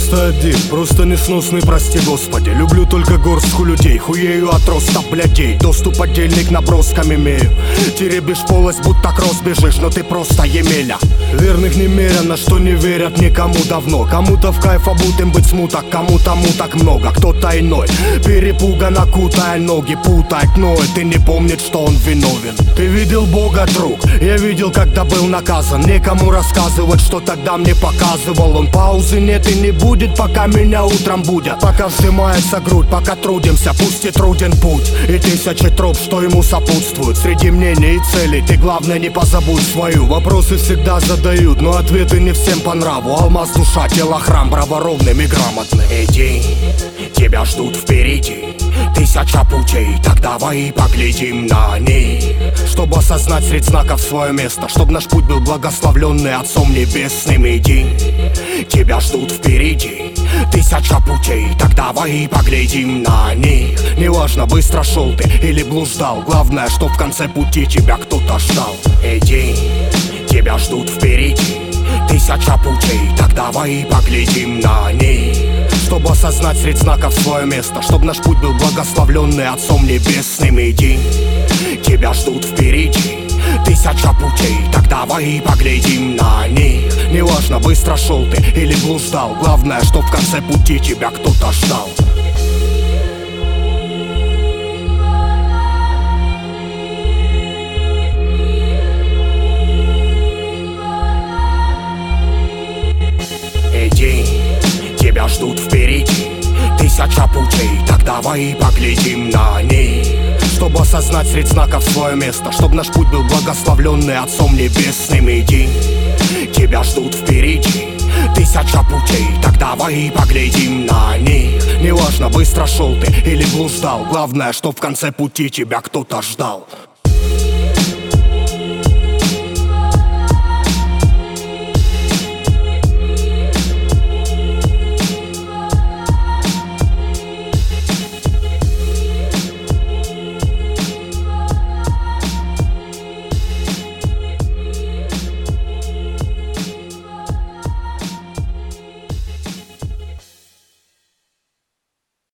просто один, просто несносный, прости господи. Люблю только горстку людей, хуею от роста блядей. Доступ отдельный к наброскам имею. Теребишь полость, будто кросс бежишь, но ты просто емеля. Верных немерено, что не верят никому давно. Кому-то в кайф обутым быть смуток, кому-то муток много. Кто-то иной, перепуган, окутая ноги, путает, ноет и не помнит, что он виновен. Ты видел Бога, друг? Я видел, когда был наказан. Некому рассказывать, что тогда мне показывал он. Паузы нет и не будет, пока меня утром будят. Пока вздымается грудь, пока трудимся, пусть и труден путь. И тысячи троп, что ему сопутствуют. Среди мнений и целей ты, главное, не позабудь свою. Вопросы всегда задают, но ответы не всем по нраву. Алмаз, душа, тело, храм, браворовным и грамотный. Иди, тебя ждут впереди тысяча путей, так давай поглядим на них. Чтобы осознать средь знаков свое место, чтоб наш путь был благословленный Отцом Небесным. Иди, тебя ждут впереди тысяча путей, так давай поглядим на них. Неважно, быстро шел ты или блуждал, главное, что в конце пути тебя кто-то ждал. Иди, тебя ждут впереди тысяча путей, так давай поглядим на них. Чтобы осознать средь знаков свое место, чтоб наш путь был благословленный Отцом Небесным. Иди, тебя ждут впереди тысяча путей, так давай поглядим на них. Неважно, быстро шел ты или блуждал, главное, что в конце пути тебя кто-то ждал. Иди, тебя ждут впереди тысяча путей, так давай поглядим на них. Чтобы осознать средь знаков свое место, чтоб наш путь был благословленный Отцом Небесным. Иди, тебя ждут впереди тысяча путей, так давай поглядим на них. Неважно, быстро шел ты или блуждал, главное, что в конце пути тебя кто-то ждал.